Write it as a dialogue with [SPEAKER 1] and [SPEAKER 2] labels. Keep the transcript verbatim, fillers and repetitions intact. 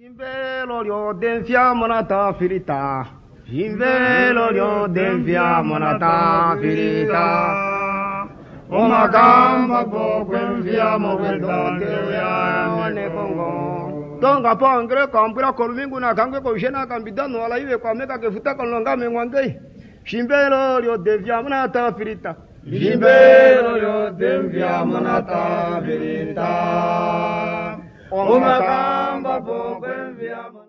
[SPEAKER 1] Vinvelorio denfiamo nata firita. Vinvelorio denfiamo nata firita. Uma gamba poco enfiamo quel donde ne congo. Donga pongre compra colmingu na kangue ko shena kambidano ala iwe kwa meka kefuta kon longa mengwandei. Vinvelorio denfiamo nata firita. Vinvelorio denfiamo nata firita. Uma gamba poco enfiamo